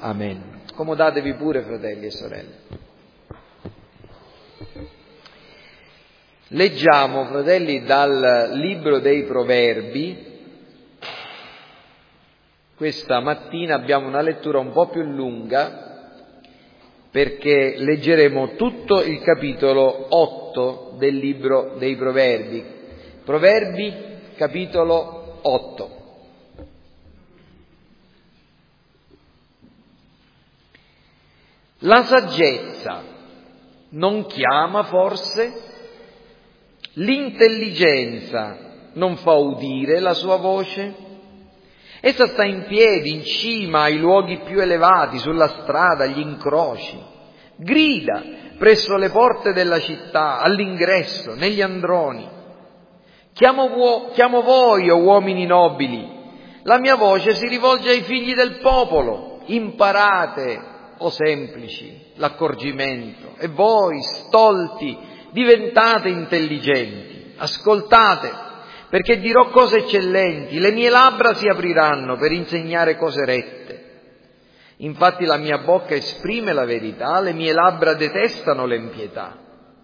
Amen. Accomodatevi pure, fratelli e sorelle. Leggiamo, fratelli, dal libro dei Proverbi. Questa mattina abbiamo una lettura un po' più lunga perché leggeremo tutto il capitolo 8 del libro dei Proverbi. Proverbi, capitolo 8. La saggezza non chiama forse? L'intelligenza non fa udire la sua voce? Essa sta in piedi, in cima ai luoghi più elevati, sulla strada, agli incroci. Grida presso le porte della città, all'ingresso, negli androni. Chiamo voi, o uomini nobili. La mia voce si rivolge ai figli del popolo. Imparate, o semplici, l'accorgimento. E voi, stolti, diventate intelligenti. Ascoltate, perché dirò cose eccellenti, le mie labbra si apriranno per insegnare cose rette. Infatti la mia bocca esprime la verità, le mie labbra detestano l'empietà.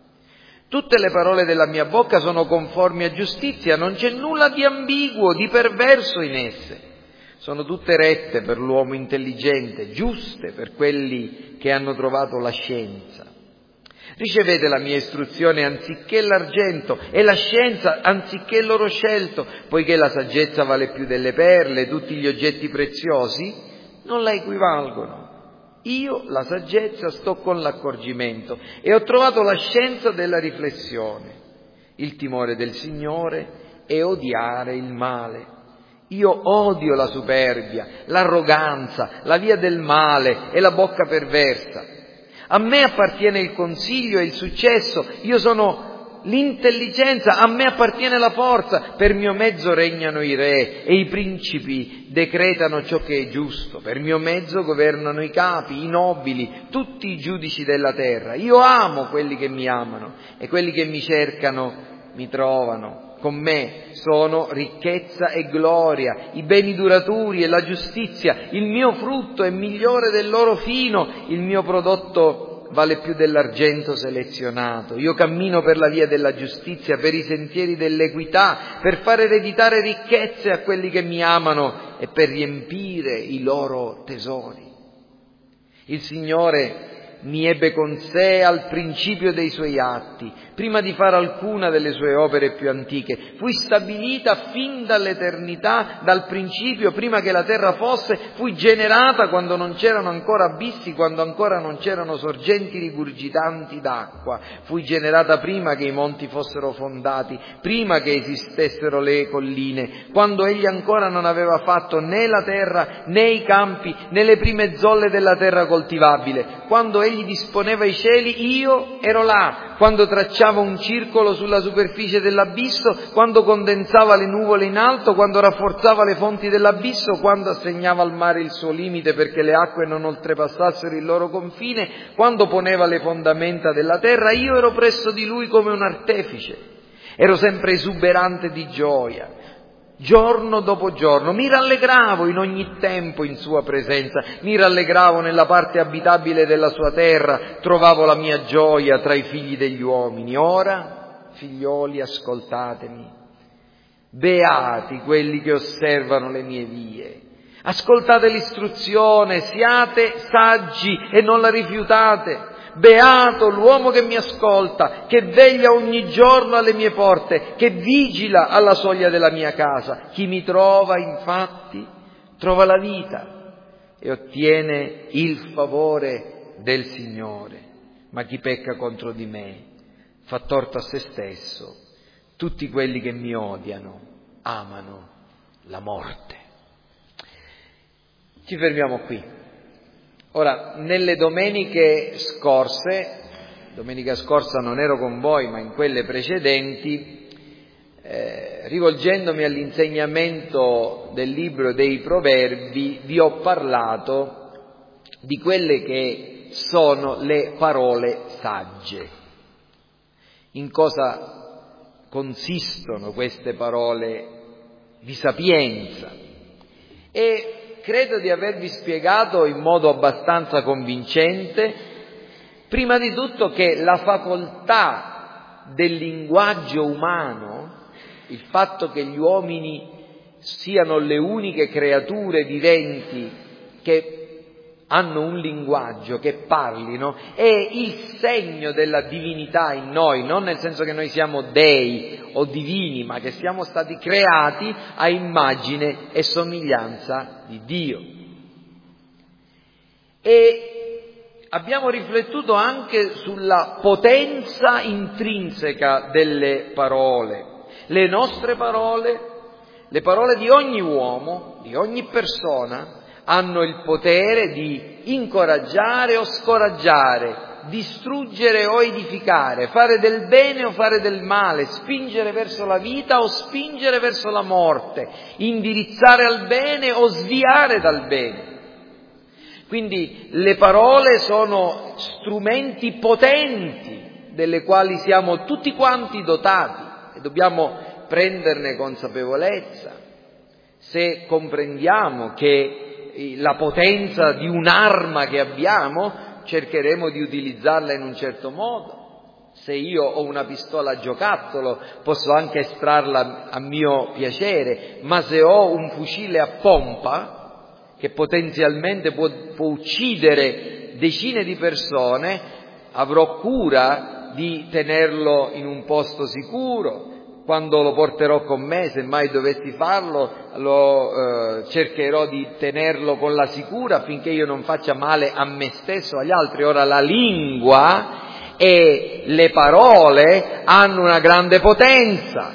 Tutte le parole della mia bocca sono conformi a giustizia, non c'è nulla di ambiguo, di perverso in esse. Sono tutte rette per l'uomo intelligente, giuste per quelli che hanno trovato la scienza. Ricevete la mia istruzione anziché l'argento e la scienza anziché l'oro scelto, poiché la saggezza vale più delle perle, tutti gli oggetti preziosi non la equivalgono. Io, la saggezza, sto con l'accorgimento e ho trovato la scienza della riflessione, il timore del Signore e odiare il male. Io odio la superbia, l'arroganza, la via del male e la bocca perversa. A me appartiene il consiglio e il successo, io sono l'intelligenza, a me appartiene la forza, per mio mezzo regnano i re e i principi decretano ciò che è giusto, per mio mezzo governano i capi, i nobili, tutti i giudici della terra. Io amo quelli che mi amano e quelli che mi cercano mi trovano. Con me sono ricchezza e gloria, i beni duraturi e la giustizia, il mio frutto è migliore dell'oro fino, il mio prodotto vale più dell'argento selezionato. Io cammino per la via della giustizia, per i sentieri dell'equità, per far ereditare ricchezze a quelli che mi amano e per riempire i loro tesori. Il Signore mi ebbe con sé al principio dei suoi atti, prima di fare alcuna delle sue opere più antiche. Fui stabilita fin dall'eternità, dal principio, prima che la terra fosse, fui generata quando non c'erano ancora abissi, quando ancora non c'erano sorgenti rigurgitanti d'acqua. Fui generata prima che i monti fossero fondati, prima che esistessero le colline, quando Egli ancora non aveva fatto né la terra, né i campi, né le prime zolle della terra coltivabile. Quando Egli disponeva i cieli, io ero là. Quando tracciava un circolo sulla superficie dell'abisso, quando condensava le nuvole in alto, quando rafforzava le fonti dell'abisso, quando assegnava al mare il suo limite perché le acque non oltrepassassero il loro confine, quando poneva le fondamenta della terra, io ero presso di Lui come un artefice. Ero sempre esuberante di gioia. Giorno dopo giorno mi rallegravo in ogni tempo in sua presenza, mi rallegravo nella parte abitabile della sua terra, trovavo la mia gioia tra i figli degli uomini. Ora, figlioli, ascoltatemi, beati quelli che osservano le mie vie, ascoltate l'istruzione, siate saggi e non la rifiutate. Beato l'uomo che mi ascolta, che veglia ogni giorno alle mie porte, che vigila alla soglia della mia casa. Chi mi trova, infatti, trova la vita e ottiene il favore del Signore. Ma chi pecca contro di me fa torto a se stesso. Tutti quelli che mi odiano amano la morte. Ci fermiamo qui. Ora, nelle domeniche scorse, domenica scorsa non ero con voi, ma in quelle precedenti, rivolgendomi all'insegnamento del libro dei Proverbi, vi ho parlato di quelle che sono le parole sagge. In cosa consistono queste parole di sapienza? E credo di avervi spiegato in modo abbastanza convincente, prima di tutto, che la facoltà del linguaggio umano, il fatto che gli uomini siano le uniche creature viventi che hanno un linguaggio, che parlino, è il segno della divinità in noi, non nel senso che noi siamo dei o divini, ma che siamo stati creati a immagine e somiglianza di Dio. E abbiamo riflettuto anche sulla potenza intrinseca delle parole. Le nostre parole, le parole di ogni uomo, di ogni persona, hanno il potere di incoraggiare o scoraggiare, distruggere o edificare, fare del bene o fare del male, spingere verso la vita o spingere verso la morte, indirizzare al bene o sviare dal bene. Quindi le parole sono strumenti potenti delle quali siamo tutti quanti dotati e dobbiamo prenderne consapevolezza. Se comprendiamo che la potenza di un'arma che abbiamo, cercheremo di utilizzarla in un certo modo. Se io ho una pistola a giocattolo, posso anche estrarla a mio piacere, ma se ho un fucile a pompa, che potenzialmente può uccidere decine di persone, avrò cura di tenerlo in un posto sicuro. Quando lo porterò con me, se mai dovessi farlo, cercherò di tenerlo con la sicura affinché io non faccia male a me stesso o agli altri. Ora, la lingua e le parole hanno una grande potenza.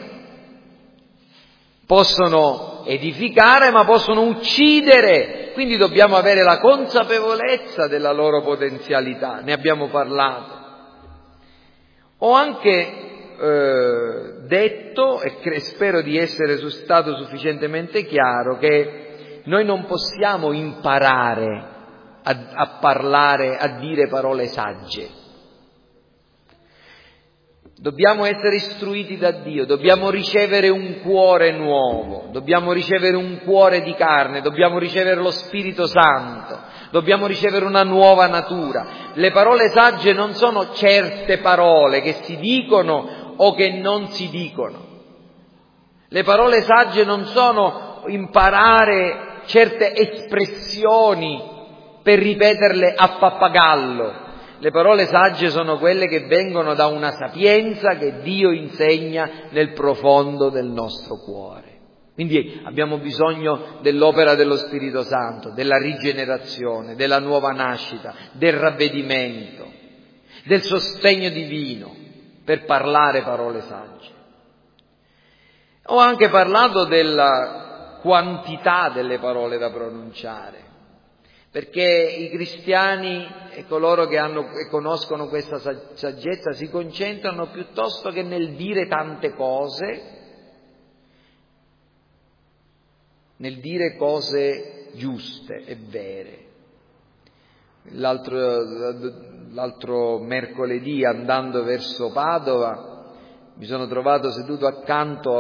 Possono edificare, ma possono uccidere. Quindi dobbiamo avere la consapevolezza della loro potenzialità. Ne abbiamo parlato. Ho anche detto, e spero di essere stato sufficientemente chiaro, che noi non possiamo imparare a parlare, a dire parole sagge. Dobbiamo essere istruiti da Dio, dobbiamo ricevere un cuore nuovo, dobbiamo ricevere un cuore di carne, dobbiamo ricevere lo Spirito Santo, dobbiamo ricevere una nuova natura. Le parole sagge non sono certe parole che si dicono o che non si dicono. Le parole sagge non sono imparare certe espressioni per ripeterle a pappagallo. Le parole sagge sono quelle che vengono da una sapienza che Dio insegna nel profondo del nostro cuore. Quindi abbiamo bisogno dell'opera dello Spirito Santo, della rigenerazione, della nuova nascita, del ravvedimento, del sostegno divino per parlare parole sagge. Ho anche parlato della quantità delle parole da pronunciare, perché i cristiani e coloro che conoscono questa saggezza si concentrano piuttosto che nel dire tante cose, nel dire cose giuste e vere. L'altro mercoledì, andando verso Padova, mi sono trovato seduto accanto a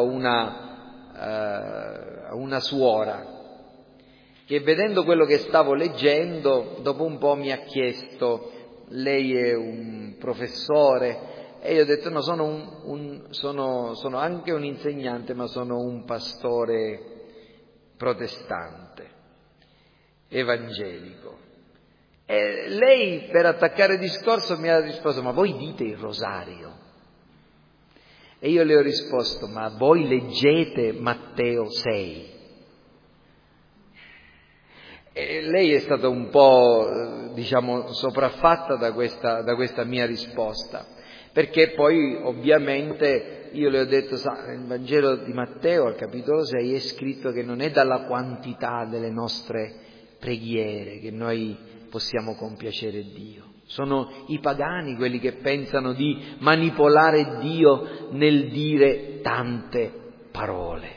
una suora che, vedendo quello che stavo leggendo, dopo un po' mi ha chiesto: lei è un professore? E io ho detto: no, sono anche un insegnante, ma sono un pastore protestante, evangelico. E lei, per attaccare il discorso, mi ha risposto: ma voi dite il rosario? E io le ho risposto: ma voi leggete Matteo 6? E lei è stata un po', sopraffatta da questa mia risposta, perché poi ovviamente io le ho detto: nel Vangelo di Matteo, al capitolo 6, è scritto che non è dalla quantità delle nostre preghiere che noi possiamo compiacere Dio. Sono i pagani quelli che pensano di manipolare Dio nel dire tante parole.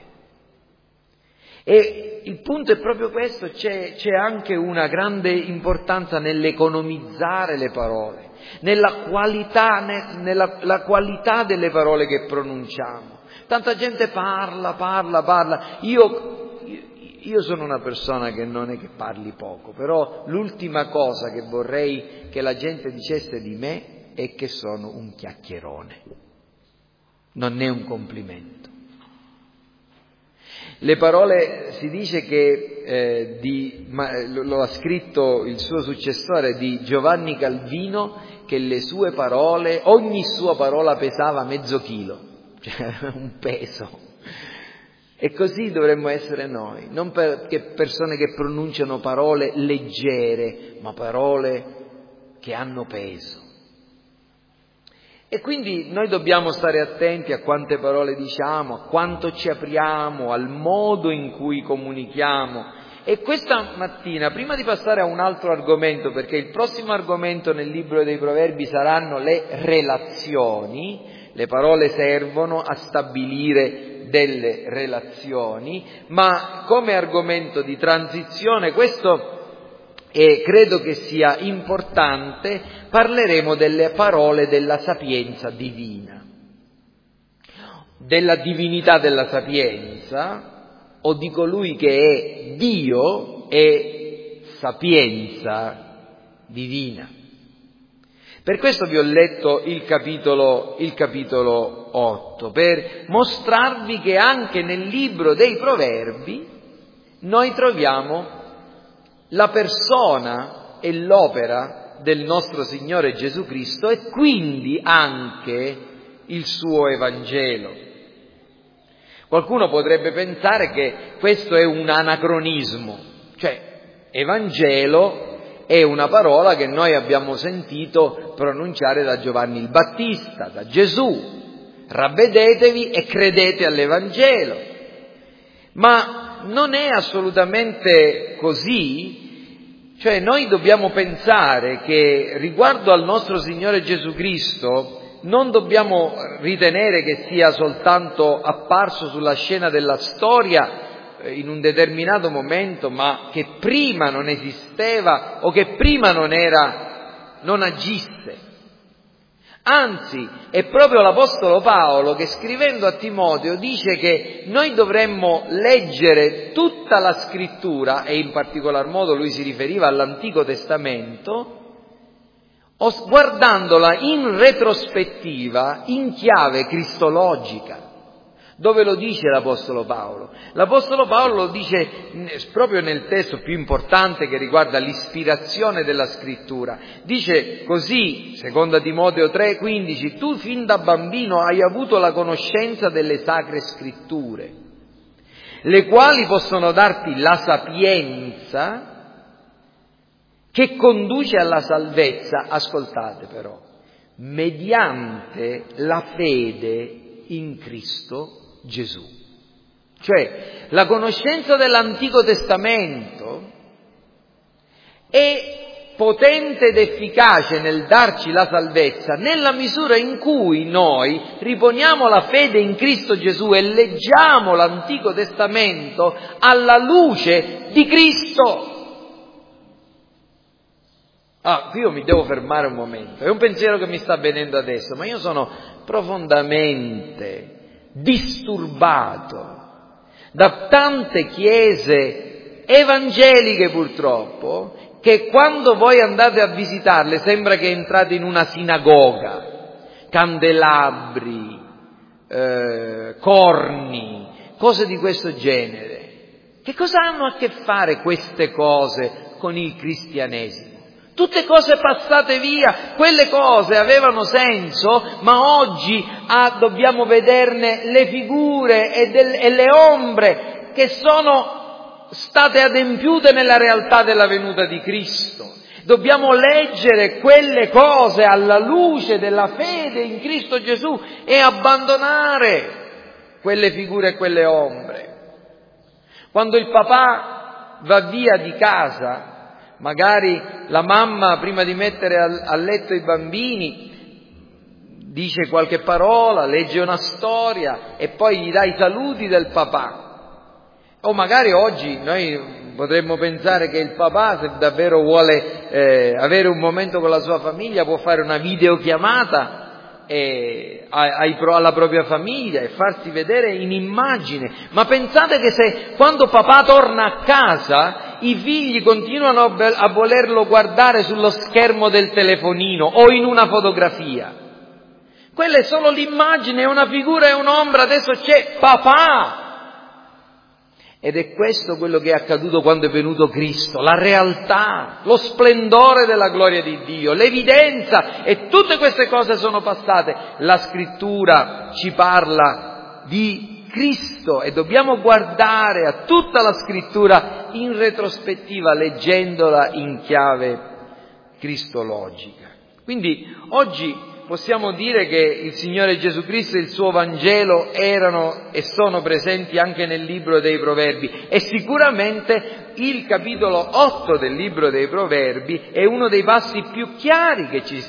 E il punto è proprio questo: c'è anche una grande importanza nell'economizzare le parole, nella qualità delle parole che pronunciamo. Tanta gente parla. io sono una persona che non è che parli poco, però l'ultima cosa che vorrei che la gente dicesse di me è che sono un chiacchierone. Non è un complimento. Le parole, si dice che lo ha scritto il suo successore, di Giovanni Calvino, che le sue parole, ogni sua parola pesava mezzo chilo, cioè un peso. E così dovremmo essere noi, non perché persone che pronunciano parole leggere, ma parole che hanno peso. E quindi noi dobbiamo stare attenti a quante parole diciamo, a quanto ci apriamo, al modo in cui comunichiamo. E questa mattina, prima di passare a un altro argomento, perché il prossimo argomento nel libro dei Proverbi saranno le relazioni, le parole servono a stabilire delle relazioni, ma come argomento di transizione questo e credo che sia importante, parleremo delle parole della sapienza divina, della divinità della sapienza, o di colui che è Dio e sapienza divina. Per questo vi ho letto il capitolo 8, per mostrarvi che anche nel libro dei Proverbi noi troviamo la persona e l'opera del nostro Signore Gesù Cristo e quindi anche il suo Evangelo. Qualcuno potrebbe pensare che questo è un anacronismo, cioè Evangelo è una parola che noi abbiamo sentito pronunciare da Giovanni il Battista, da Gesù. Ravvedetevi e credete all'Evangelo. Ma non è assolutamente così, cioè noi dobbiamo pensare che riguardo al nostro Signore Gesù Cristo non dobbiamo ritenere che sia soltanto apparso sulla scena della storia in un determinato momento, ma che prima non esisteva o che prima non agisse. Anzi, è proprio l'Apostolo Paolo che scrivendo a Timoteo dice che noi dovremmo leggere tutta la Scrittura, e in particolar modo lui si riferiva all'Antico Testamento, guardandola in retrospettiva, in chiave cristologica. Dove lo dice l'Apostolo Paolo? L'Apostolo Paolo lo dice proprio nel testo più importante che riguarda l'ispirazione della Scrittura. Dice così, seconda Timoteo 3,15, tu fin da bambino hai avuto la conoscenza delle sacre Scritture, le quali possono darti la sapienza che conduce alla salvezza, ascoltate però, mediante la fede in Cristo Gesù. Cioè, la conoscenza dell'Antico Testamento è potente ed efficace nel darci la salvezza nella misura in cui noi riponiamo la fede in Cristo Gesù e leggiamo l'Antico Testamento alla luce di Cristo. Qui io mi devo fermare un momento, è un pensiero che mi sta venendo adesso, ma io sono profondamente disturbato da tante chiese evangeliche purtroppo che quando voi andate a visitarle sembra che entrate in una sinagoga, candelabri, corni, cose di questo genere. Che cosa hanno a che fare queste cose con il cristianesimo? Tutte cose passate via, quelle cose avevano senso, ma oggi dobbiamo vederne le figure e le ombre che sono state adempiute nella realtà della venuta di Cristo. Dobbiamo leggere quelle cose alla luce della fede in Cristo Gesù e abbandonare quelle figure e quelle ombre. Quando il papà va via di casa, magari la mamma, prima di mettere a letto i bambini, dice qualche parola, legge una storia e poi gli dà i saluti del papà. O magari oggi noi potremmo pensare che il papà, se davvero vuole avere un momento con la sua famiglia, può fare una videochiamata alla propria famiglia e farsi vedere in immagine. Ma pensate che se quando papà torna a casa i figli continuano a volerlo guardare sullo schermo del telefonino o in una fotografia, quella è solo l'immagine, è una figura, è un'ombra, adesso c'è papà. Ed è questo quello che è accaduto quando è venuto Cristo, la realtà, lo splendore della gloria di Dio, l'evidenza, e tutte queste cose sono passate. La Scrittura ci parla di Cristo e dobbiamo guardare a tutta la Scrittura in retrospettiva, leggendola in chiave cristologica. Quindi oggi possiamo dire che il Signore Gesù Cristo e il suo Vangelo erano e sono presenti anche nel libro dei Proverbi, e sicuramente il capitolo 8 del libro dei Proverbi è uno dei passi più chiari che ci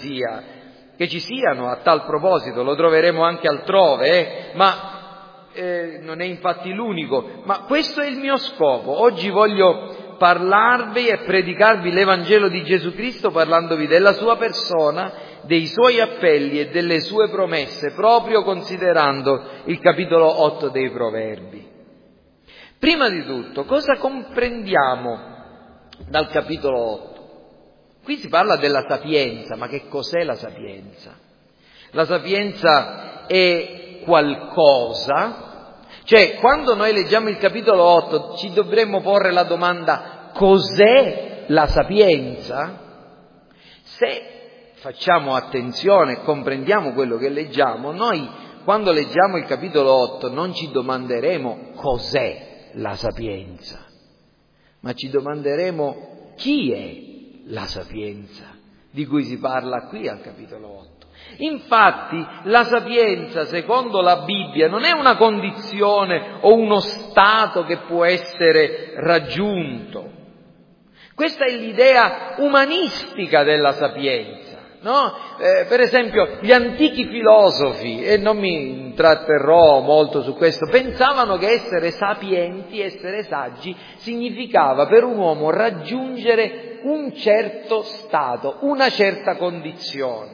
siano a tal proposito. Lo troveremo anche altrove, ma non è infatti l'unico. Ma questo è il mio scopo. Oggi voglio parlarvi e predicarvi l'Evangelo di Gesù Cristo, parlandovi della sua persona, dei suoi appelli e delle sue promesse, proprio considerando il capitolo 8 dei Proverbi. Prima di tutto, cosa comprendiamo dal capitolo 8? Qui si parla della sapienza, ma che cos'è la sapienza? La sapienza è qualcosa, cioè quando noi leggiamo il capitolo 8 ci dovremmo porre la domanda: cos'è la sapienza? Se facciamo attenzione e comprendiamo quello che leggiamo, noi quando leggiamo il capitolo 8 non ci domanderemo cos'è la sapienza, ma ci domanderemo chi è la sapienza di cui si parla qui al capitolo 8. Infatti la sapienza, secondo la Bibbia, non è una condizione o uno stato che può essere raggiunto. Questa è l'idea umanistica della sapienza. No? Per esempio gli antichi filosofi, e non mi intratterrò molto su questo, pensavano che essere sapienti, essere saggi, significava per un uomo raggiungere un certo stato, una certa condizione.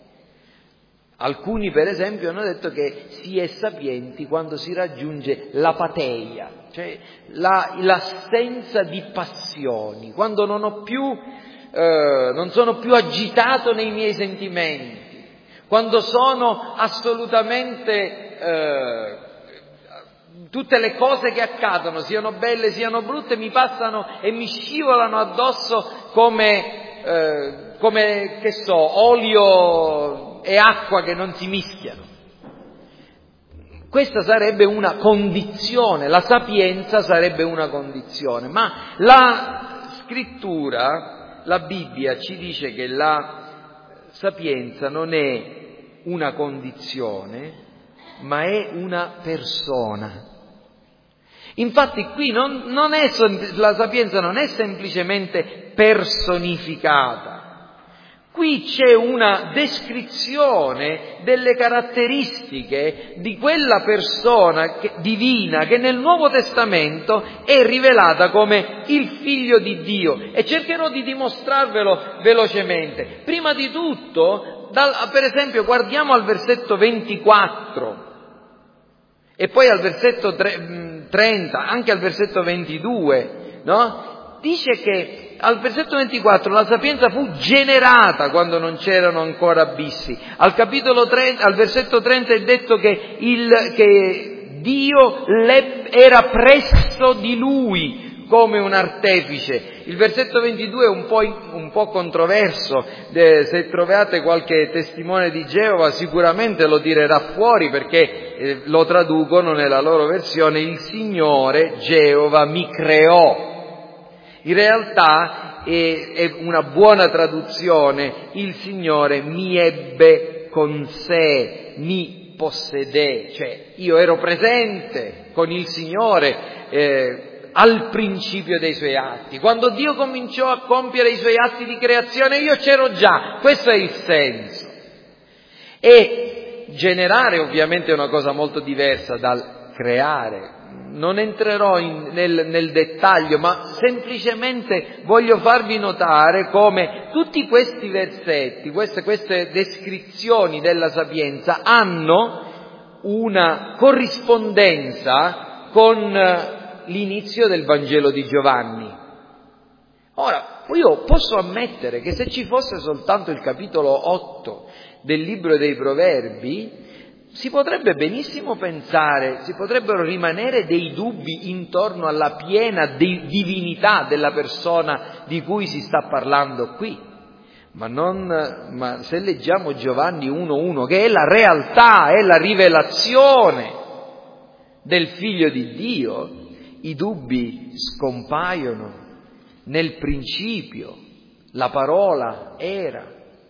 Alcuni per esempio hanno detto che si è sapienti quando si raggiunge l'apateia, cioè l'assenza di passioni, quando non sono più agitato nei miei sentimenti, quando sono assolutamente tutte le cose che accadono, siano belle siano brutte, mi passano e mi scivolano addosso come che so, olio e acqua che non si mischiano. Questa sarebbe una condizione, la sapienza sarebbe una condizione, ma la Scrittura, la Bibbia ci dice che la sapienza non è una condizione, ma è una persona. Infatti qui la sapienza non è semplicemente personificata. Qui c'è una descrizione delle caratteristiche di quella persona divina che nel Nuovo Testamento è rivelata come il Figlio di Dio, e cercherò di dimostrarvelo velocemente. Prima di tutto, per esempio, guardiamo al versetto 24 e poi al versetto 30, anche al versetto 22, no? Dice che al versetto 24 la sapienza fu generata quando non c'erano ancora abissi. Al versetto 30 è detto che Dio era presso di lui come un artefice. Il versetto 22 è un po' controverso, se trovate qualche testimone di Geova sicuramente lo tirerà fuori, perché lo traducono nella loro versione: il Signore Geova mi creò. In realtà è una buona traduzione: il Signore mi ebbe con sé, mi possedé, cioè io ero presente con il Signore al principio dei suoi atti. Quando Dio cominciò a compiere i suoi atti di creazione, io c'ero già. Questo è il senso. E generare ovviamente è una cosa molto diversa dal creare. Non entrerò nel dettaglio, ma semplicemente voglio farvi notare come tutti questi versetti, queste descrizioni della sapienza hanno una corrispondenza con l'inizio del Vangelo di Giovanni. Ora, io posso ammettere che se ci fosse soltanto il capitolo 8 del libro dei Proverbi, si potrebbe benissimo pensare, si potrebbero rimanere dei dubbi intorno alla piena divinità della persona di cui si sta parlando qui. Ma se leggiamo Giovanni 1:1, che è la realtà, è la rivelazione del Figlio di Dio, i dubbi scompaiono. Nel principio la parola era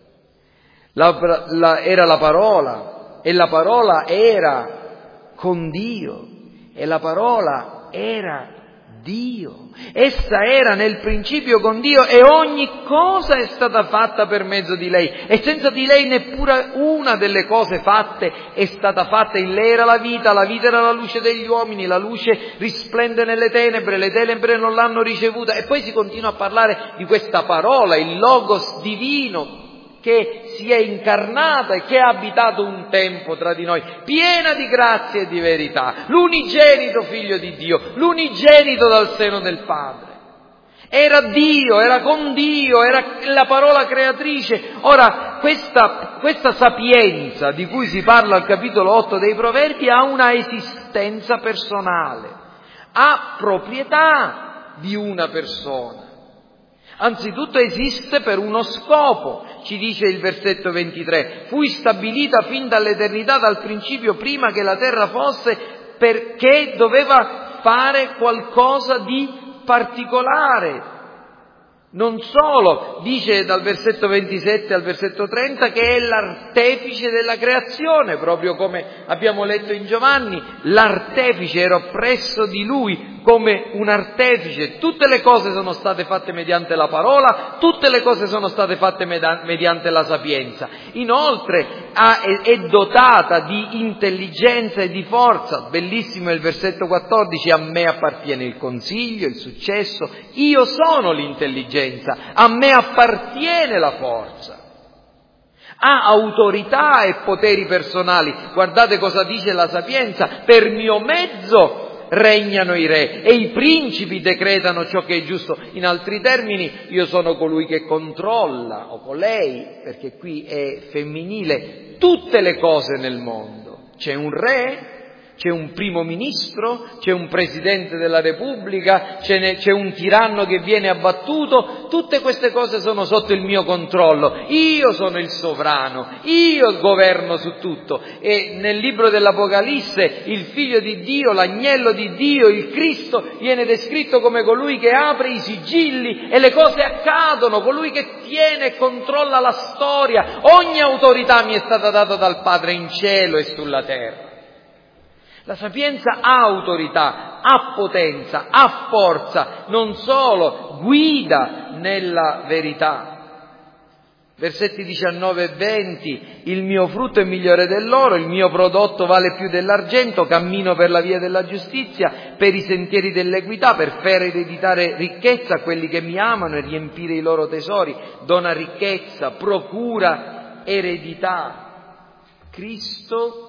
la parola, e la parola era con Dio, e la parola era Dio. Essa era nel principio con Dio e ogni cosa è stata fatta per mezzo di lei. E senza di lei neppure una delle cose fatte è stata fatta. In lei era la vita era la luce degli uomini, la luce risplende nelle tenebre, le tenebre non l'hanno ricevuta. E poi si continua a parlare di questa parola, il Logos divino, che si è incarnata e che ha abitato un tempo tra di noi, piena di grazia e di verità, l'unigenito Figlio di Dio, l'unigenito dal seno del Padre. Era Dio, era con Dio, era la parola creatrice. Ora, questa sapienza di cui si parla al capitolo 8 dei Proverbi ha una esistenza personale, ha proprietà di una persona. Anzitutto esiste per uno scopo, ci dice il versetto 23, fui stabilita fin dall'eternità, dal principio, prima che la terra fosse, perché doveva fare qualcosa di particolare. Non solo, dice dal versetto 27 al versetto 30 che è l'artefice della creazione, proprio come abbiamo letto in Giovanni, l'artefice era presso di lui come un artefice. Tutte le cose sono state fatte mediante la parola, tutte le cose sono state fatte mediante la sapienza. Inoltre è dotata di intelligenza e di forza. Bellissimo il versetto 14, a me appartiene il consiglio, il successo, io sono l'intelligenza. A me appartiene la forza. Ha autorità e poteri personali. Guardate cosa dice la sapienza: per mio mezzo regnano i re e i principi decretano ciò che è giusto. In altri termini, io sono colui che controlla, o colei, perché qui è femminile, tutte le cose nel mondo. C'è un re, c'è un primo ministro, c'è un presidente della Repubblica, c'è un tiranno che viene abbattuto, tutte queste cose sono sotto il mio controllo, io sono il sovrano, io governo su tutto. E nel libro dell'Apocalisse il Figlio di Dio, l'agnello di Dio, il Cristo, viene descritto come colui che apre i sigilli e le cose accadono, colui che tiene e controlla la storia. Ogni autorità mi è stata data dal Padre in cielo e sulla terra. La sapienza ha autorità, ha potenza, ha forza, non solo, guida nella verità. Versetti 19 e 20, il mio frutto è migliore dell'oro, il mio prodotto vale più dell'argento, cammino per la via della giustizia, per i sentieri dell'equità, per fare ereditare ricchezza a quelli che mi amano e riempire i loro tesori, dona ricchezza, procura eredità. Cristo,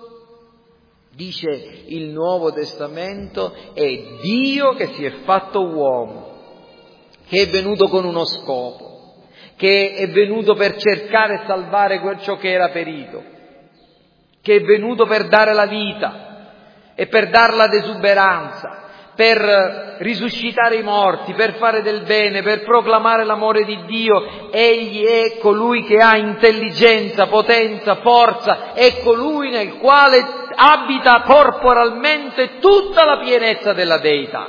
dice il Nuovo Testamento, è Dio che si è fatto uomo, che è venuto con uno scopo, che è venuto per cercare e salvare ciò che era perito, che è venuto per dare la vita e per darla ad esuberanza, per risuscitare i morti, per fare del bene, per proclamare l'amore di Dio. Egli è colui che ha intelligenza, potenza, forza, è colui nel quale abita corporalmente tutta la pienezza della deità.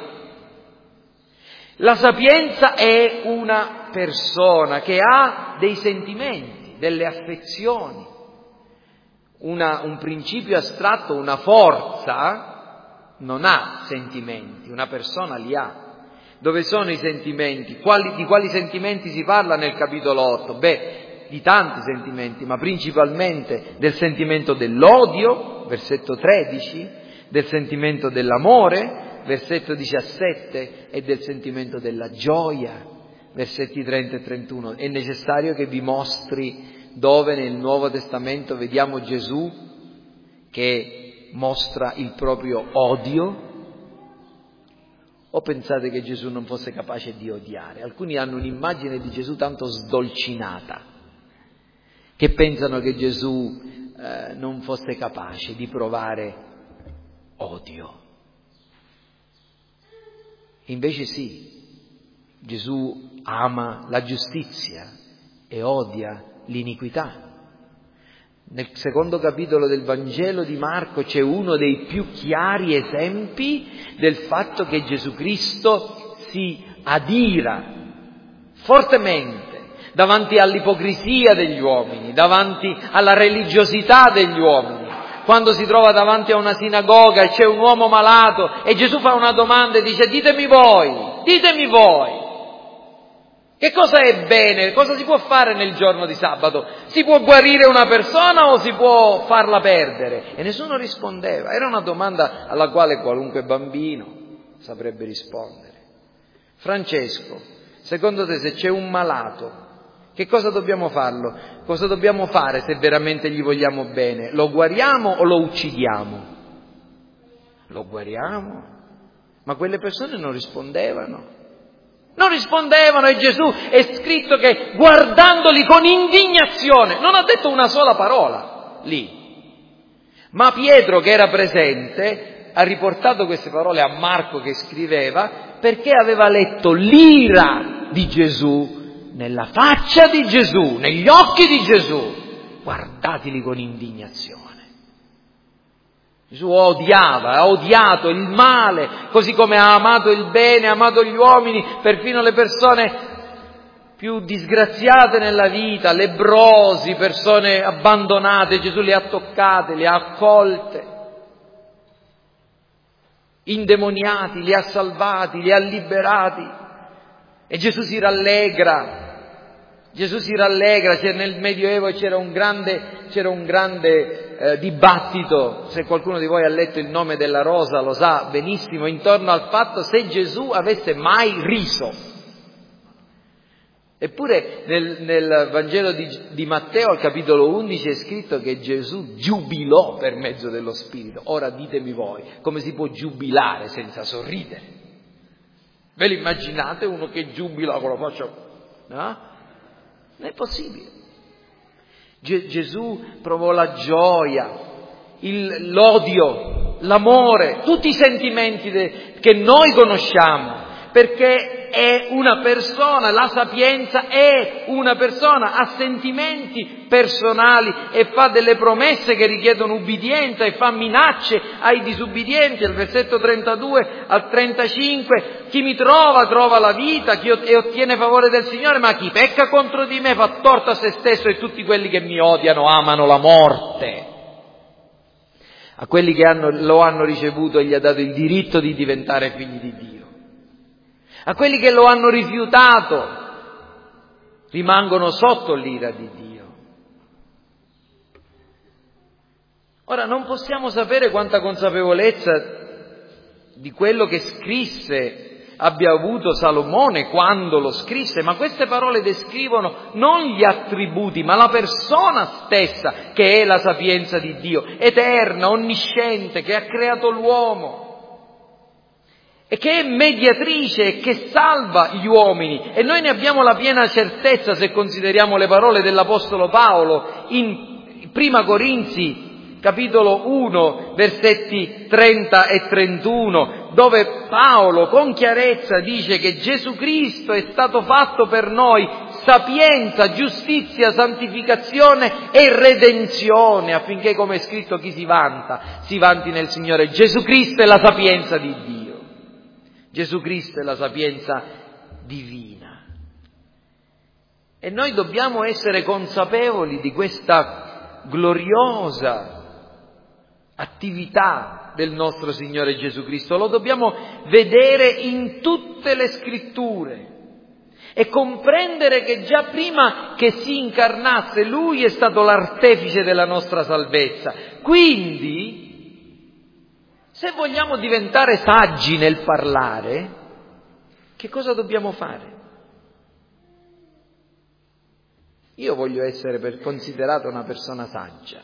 La sapienza è una persona che ha dei sentimenti, delle affezioni, un principio astratto, una forza. Non ha sentimenti, una persona li ha. Dove sono i sentimenti? Di quali sentimenti si parla nel capitolo 8? Di tanti sentimenti, ma principalmente del sentimento dell'odio, versetto 13, del sentimento dell'amore, versetto 17, e del sentimento della gioia, versetti 30 e 31. È necessario che vi mostri dove nel Nuovo Testamento vediamo Gesù che mostra il proprio odio? O pensate che Gesù non fosse capace di odiare? Alcuni hanno un'immagine di Gesù tanto sdolcinata, che pensano che Gesù non fosse capace di provare odio. Invece sì, Gesù ama la giustizia e odia l'iniquità. Nel secondo capitolo del Vangelo di Marco c'è uno dei più chiari esempi del fatto che Gesù Cristo si adira fortemente davanti all'ipocrisia degli uomini, davanti alla religiosità degli uomini. Quando si trova davanti a una sinagoga e c'è un uomo malato e Gesù fa una domanda e dice: ditemi voi, che cosa è bene, cosa si può fare nel giorno di sabato? Si può guarire una persona o si può farla perdere? E nessuno rispondeva. Era una domanda alla quale qualunque bambino saprebbe rispondere. Francesco, secondo te, se c'è un malato, che cosa dobbiamo farlo? Cosa dobbiamo fare se veramente gli vogliamo bene? Lo guariamo o lo uccidiamo? Lo guariamo. Ma quelle persone non rispondevano. E Gesù è scritto che guardandoli con indignazione, non ha detto una sola parola lì. Ma Pietro, che era presente, ha riportato queste parole a Marco che scriveva, perché aveva letto l'ira di Gesù nella faccia di Gesù, negli occhi di Gesù, guardatili con indignazione. Gesù ha odiato il male, così come ha amato il bene, ha amato gli uomini, perfino le persone più disgraziate nella vita, lebbrosi, persone abbandonate. Gesù le ha toccate, le ha accolte, indemoniati, li ha salvati, li ha liberati. E Gesù si rallegra. Nel Medioevo c'era un grande dibattito, se qualcuno di voi ha letto Il nome della rosa lo sa benissimo, intorno al fatto se Gesù avesse mai riso. Eppure nel Vangelo di Matteo al capitolo 11 è scritto che Gesù giubilò per mezzo dello Spirito. Ora ditemi voi, come si può giubilare senza sorridere? Ve lo immaginate uno che giubila con la faccia? No? Non è possibile. Gesù provò la gioia, l'odio, l'amore, tutti i sentimenti che noi conosciamo, perché è una persona, la sapienza è una persona, ha sentimenti personali e fa delle promesse che richiedono ubbidienza e fa minacce ai disubbidienti. Al versetto 32 al 35, chi mi trova la vita e ottiene favore del Signore, ma chi pecca contro di me fa torto a se stesso, e tutti quelli che mi odiano amano la morte. A quelli che lo hanno ricevuto egli ha dato il diritto di diventare figli di Dio. A quelli che lo hanno rifiutato rimangono sotto l'ira di Dio. Ora, non possiamo sapere quanta consapevolezza di quello che scrisse abbia avuto Salomone quando lo scrisse, ma queste parole descrivono non gli attributi, ma la persona stessa, che è la sapienza di Dio, eterna, onnisciente, che ha creato l'uomo e che è mediatrice e che salva gli uomini. E noi ne abbiamo la piena certezza se consideriamo le parole dell'Apostolo Paolo in Prima Corinzi, capitolo 1, versetti 30 e 31, dove Paolo con chiarezza dice che Gesù Cristo è stato fatto per noi sapienza, giustizia, santificazione e redenzione, affinché, come è scritto, chi si vanti nel Signore. Gesù Cristo è la sapienza di Dio. Gesù Cristo è la sapienza divina. E noi dobbiamo essere consapevoli di questa gloriosa attività del nostro Signore Gesù Cristo. Lo dobbiamo vedere in tutte le Scritture e comprendere che già prima che si incarnasse Lui è stato l'artefice della nostra salvezza. Quindi Se vogliamo diventare saggi nel parlare, che cosa dobbiamo fare? Io voglio essere considerata una persona saggia.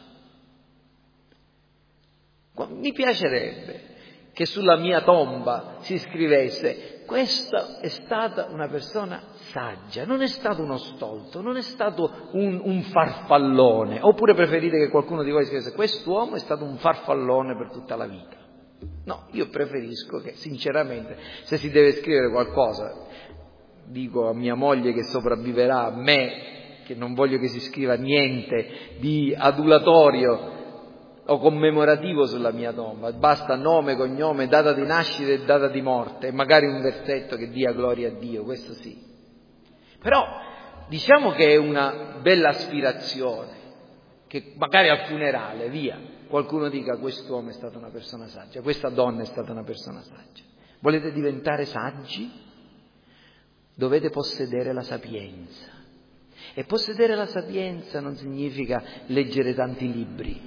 Mi piacerebbe che sulla mia tomba si scrivesse: questa è stata una persona saggia, non è stato uno stolto, non è stato un farfallone. Oppure preferite che qualcuno di voi scrivesse: quest'uomo è stato un farfallone per tutta la vita. No, io preferisco che, sinceramente, se si deve scrivere qualcosa, dico a mia moglie che sopravviverà a me, che non voglio che si scriva niente di adulatorio o commemorativo sulla mia tomba, basta nome, cognome, data di nascita e data di morte, e magari un versetto che dia gloria a Dio, questo sì. Però diciamo che è una bella aspirazione, che magari al funerale, via, qualcuno dica: quest'uomo è stata una persona saggia, questa donna è stata una persona saggia. Volete diventare saggi? Dovete possedere la sapienza. E possedere la sapienza non significa leggere tanti libri,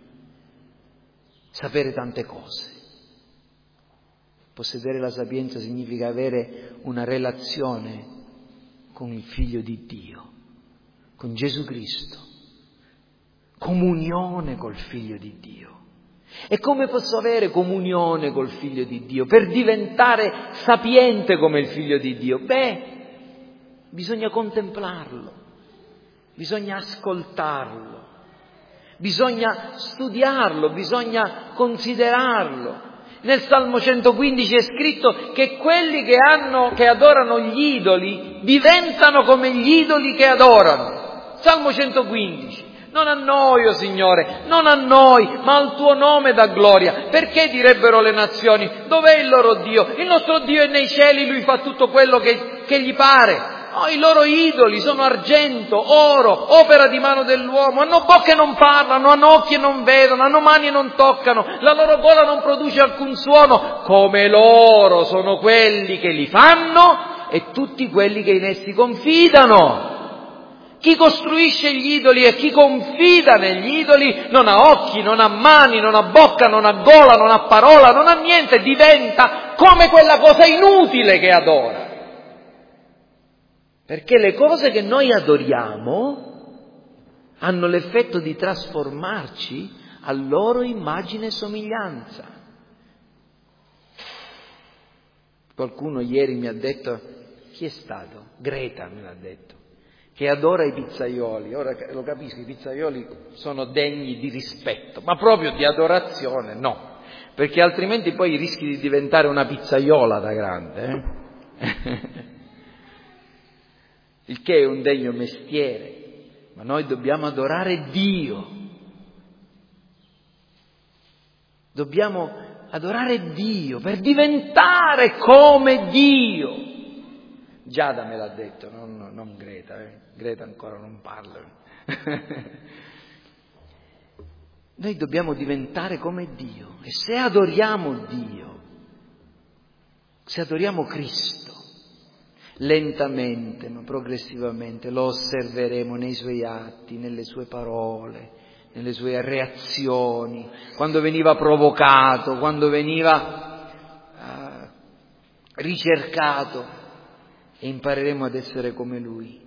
sapere tante cose. Possedere la sapienza significa avere una relazione con il Figlio di Dio, con Gesù Cristo, comunione col Figlio di Dio. E come posso avere comunione col Figlio di Dio per diventare sapiente come il Figlio di Dio? Bisogna contemplarlo, bisogna ascoltarlo, bisogna studiarlo, bisogna considerarlo. Nel Salmo 115 è scritto che quelli che adorano gli idoli diventano come gli idoli che adorano. Salmo 115. Non a noi, o Signore, non a noi, ma al tuo nome dà gloria. Perché direbbero le nazioni: dov'è il loro Dio? Il nostro Dio è nei cieli, Lui fa tutto quello che gli pare. Oh, i loro idoli sono argento, oro, opera di mano dell'uomo, hanno bocche e non parlano, hanno occhi e non vedono, hanno mani e non toccano, la loro gola non produce alcun suono, come loro sono quelli che li fanno e tutti quelli che in essi confidano. Chi costruisce gli idoli e chi confida negli idoli non ha occhi, non ha mani, non ha bocca, non ha gola, non ha parola, non ha niente, diventa come quella cosa inutile che adora. Perché le cose che noi adoriamo hanno l'effetto di trasformarci a loro immagine e somiglianza. Qualcuno ieri mi ha detto, chi è stato? Greta me l'ha detto, che adora i pizzaioli. Ora lo capisco, i pizzaioli sono degni di rispetto, ma proprio di adorazione no, perché altrimenti poi rischi di diventare una pizzaiola da grande, il che è un degno mestiere, ma noi dobbiamo adorare Dio. Dobbiamo adorare Dio per diventare come Dio. Giada me l'ha detto, non Greta, Greta ancora non parla. Noi dobbiamo diventare come Dio, e se adoriamo Dio, se adoriamo Cristo, lentamente ma progressivamente lo osserveremo nei Suoi atti, nelle Sue parole, nelle Sue reazioni, quando veniva provocato, quando veniva ricercato, e impareremo ad essere come Lui.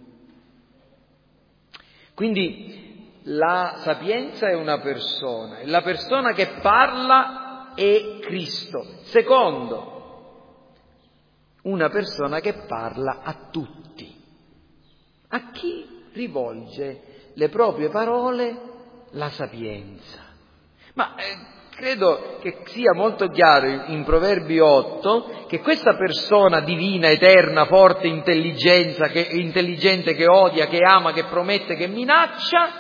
Quindi la sapienza è una persona, e la persona che parla è Cristo. Secondo, una persona che parla a tutti. A chi rivolge le proprie parole la sapienza? Ma credo che sia molto chiaro in Proverbi 8 che questa persona divina, eterna, forte, intelligente, che odia, che ama, che promette, che minaccia,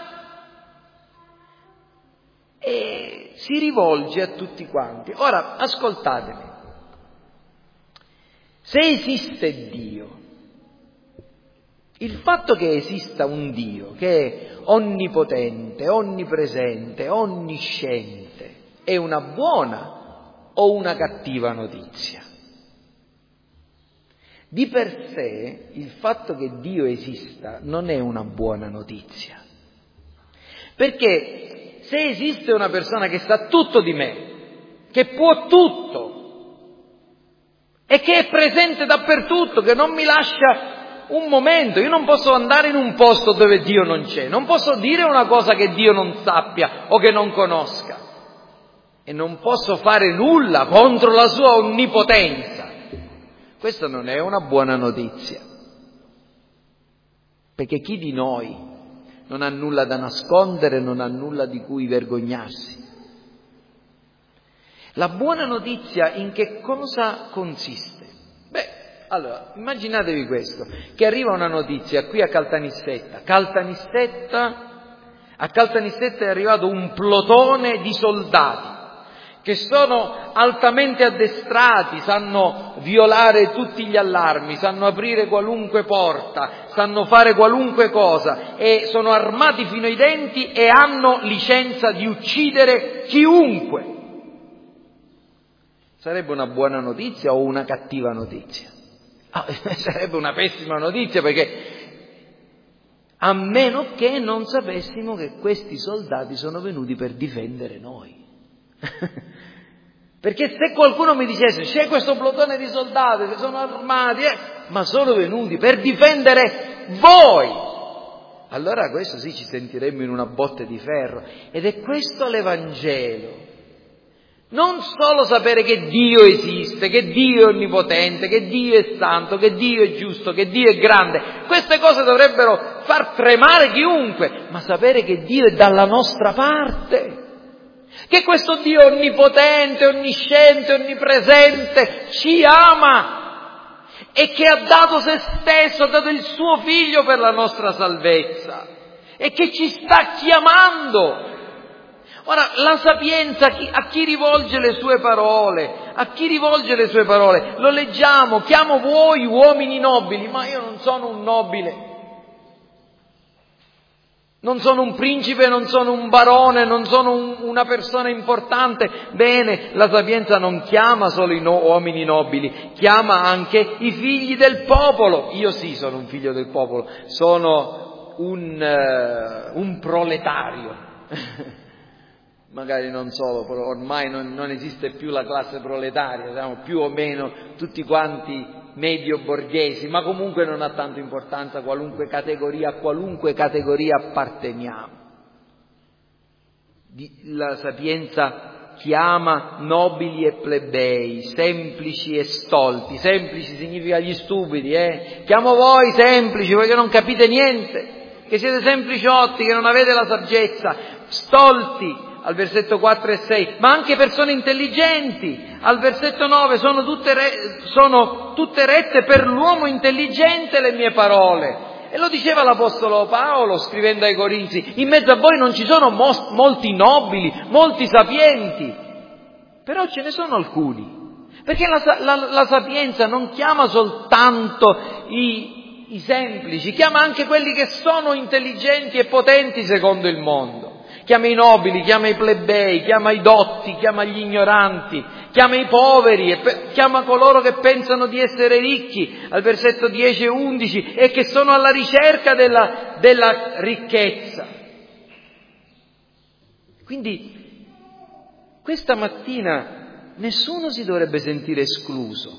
e si rivolge a tutti quanti. Ora, ascoltatemi. Se esiste Dio, il fatto che esista un Dio che è onnipotente, onnipresente, onnisciente, è una buona o una cattiva notizia? Di per sé, il fatto che Dio esista non è una buona notizia. Perché se esiste una persona che sa tutto di me, che può tutto e che è presente dappertutto, che non mi lascia un momento. Io non posso andare in un posto dove Dio non c'è, non posso dire una cosa che Dio non sappia o che non conosca, e non posso fare nulla contro la sua onnipotenza. Questa non è una buona notizia, perché chi di noi non ha nulla da nascondere, non ha nulla di cui vergognarsi? La buona notizia in che cosa consiste? Allora, immaginatevi questo, che arriva una notizia qui a Caltanissetta. A Caltanissetta è arrivato un plotone di soldati che sono altamente addestrati, sanno violare tutti gli allarmi, sanno aprire qualunque porta, sanno fare qualunque cosa e sono armati fino ai denti e hanno licenza di uccidere chiunque. Sarebbe una buona notizia o una cattiva notizia? Sarebbe una pessima notizia, perché a meno che non sapessimo che questi soldati sono venuti per difendere noi. Perché se qualcuno mi dicesse c'è questo plotone di soldati che sono armati, ma sono venuti per difendere voi, allora questo sì, ci sentiremmo in una botte di ferro. Ed è questo l'Evangelo. Non solo sapere che Dio esiste, che Dio è onnipotente, che Dio è santo, che Dio è giusto, che Dio è grande. Queste cose dovrebbero far tremare chiunque, ma sapere che Dio è dalla nostra parte, che questo Dio onnipotente, onnisciente, onnipresente ci ama e che ha dato se stesso, ha dato il suo figlio per la nostra salvezza e che ci sta chiamando. Ora, la sapienza a chi rivolge le sue parole? A chi rivolge le sue parole? Lo leggiamo: chiamo voi uomini nobili, ma io non sono un nobile, non sono un principe, non sono un barone, non sono una persona importante. Bene, la sapienza non chiama solo i uomini nobili, chiama anche i figli del popolo. Io sì sono un figlio del popolo, sono un proletario. Magari non solo, però ormai non esiste più la classe proletaria, siamo più o meno tutti quanti medio borghesi, ma comunque non ha tanto importanza a qualunque categoria apparteniamo. La sapienza chiama nobili e plebei, semplici e stolti. Semplici significa gli stupidi, Chiamo voi semplici, voi che non capite niente, che siete sempliciotti, che non avete la saggezza. Stolti al versetto 4 e 6, ma anche persone intelligenti. Al versetto 9 sono tutte rette per l'uomo intelligente le mie parole. E lo diceva l'Apostolo Paolo scrivendo ai Corinzi: in mezzo a voi non ci sono molti nobili, molti sapienti, però ce ne sono alcuni. Perché la sapienza non chiama soltanto i semplici, chiama anche quelli che sono intelligenti e potenti secondo il mondo. Chiama i nobili, chiama i plebei, chiama i dotti, chiama gli ignoranti, chiama i poveri, chiama coloro che pensano di essere ricchi, al versetto 10 e 11, e che sono alla ricerca della ricchezza. Quindi questa mattina nessuno si dovrebbe sentire escluso.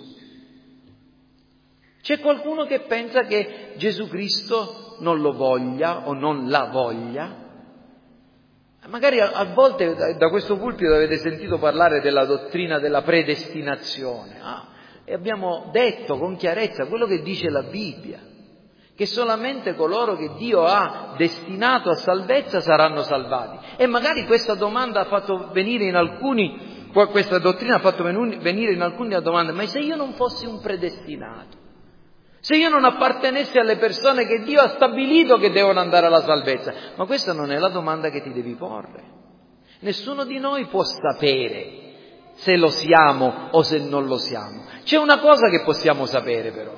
C'è qualcuno che pensa che Gesù Cristo non lo voglia o non la voglia? Magari a volte da questo pulpito avete sentito parlare della dottrina della predestinazione, e abbiamo detto con chiarezza quello che dice la Bibbia, che solamente coloro che Dio ha destinato a salvezza saranno salvati. E magari questa domanda ha fatto venire in alcuni, questa dottrina ha fatto venire in alcuni la domanda: ma se io non fossi un predestinato? Se io non appartenessi alle persone che Dio ha stabilito che devono andare alla salvezza? Ma questa non è la domanda che ti devi porre. Nessuno di noi può sapere se lo siamo o se non lo siamo. C'è una cosa che possiamo sapere però: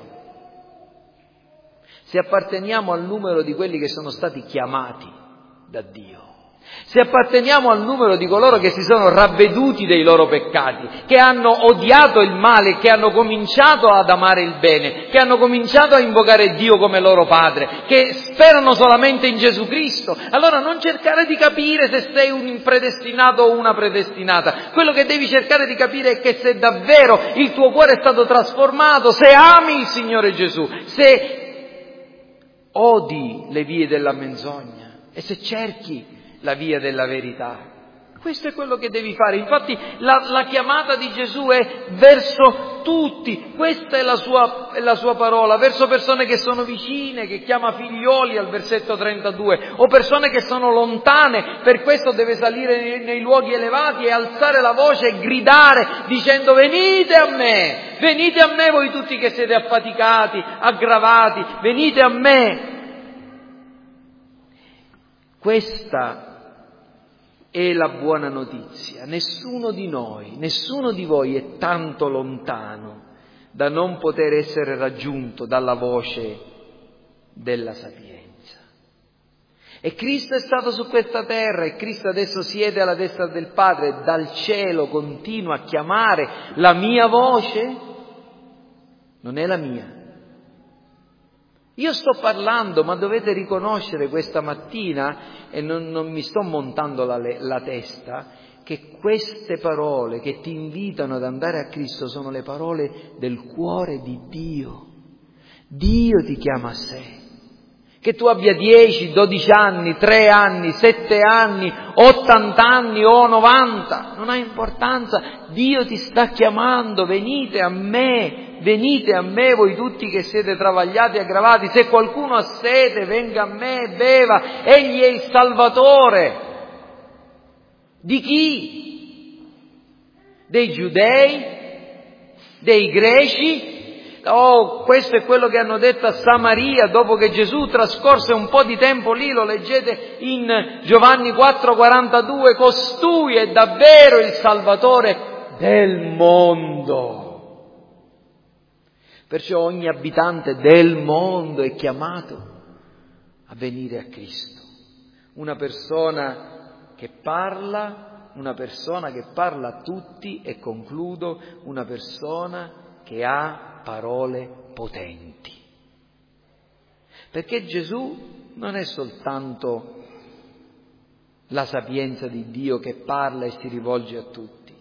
se apparteniamo al numero di quelli che sono stati chiamati da Dio. Se apparteniamo al numero di coloro che si sono ravveduti dei loro peccati, che hanno odiato il male, che hanno cominciato ad amare il bene, che hanno cominciato a invocare Dio come loro Padre, che sperano solamente in Gesù Cristo, allora non cercare di capire se sei un predestinato o una predestinata. Quello che devi cercare di capire è che se davvero il tuo cuore è stato trasformato, se ami il Signore Gesù, se odi le vie della menzogna e se cerchi la via della verità. Questo è quello che devi fare. Infatti la chiamata di Gesù è verso tutti. Questa è la sua parola, verso persone che sono vicine, che chiama figlioli al versetto 32, o persone che sono lontane. Per questo deve salire nei luoghi elevati e alzare la voce e gridare dicendo: venite a me voi tutti che siete affaticati, aggravati, venite a me. Questa è la buona notizia. Nessuno di noi, nessuno di voi è tanto lontano da non poter essere raggiunto dalla voce della sapienza. E Cristo è stato su questa terra e Cristo adesso siede alla destra del Padre e dal cielo continua a chiamare. La mia voce non è la mia. Io sto parlando, ma dovete riconoscere questa mattina, e non mi sto montando la testa, che queste parole che ti invitano ad andare a Cristo sono le parole del cuore di Dio. Dio ti chiama a sé. Che tu abbia 10, 12 anni, 3 anni, 7 anni, 80 anni o 90, non ha importanza. Dio ti sta chiamando, venite a me voi tutti che siete travagliati e aggravati. Se qualcuno ha sete, venga a me e beva. Egli è il Salvatore. Di chi? Dei giudei? Dei greci? Oh, questo è quello che hanno detto a Samaria dopo che Gesù trascorse un po' di tempo lì, lo leggete in Giovanni 4,42, costui è davvero il Salvatore del mondo. Perciò ogni abitante del mondo è chiamato a venire a Cristo. Una persona che parla a tutti, e concludo, una persona che ha parole potenti. Perché Gesù non è soltanto la sapienza di Dio che parla e si rivolge a tutti.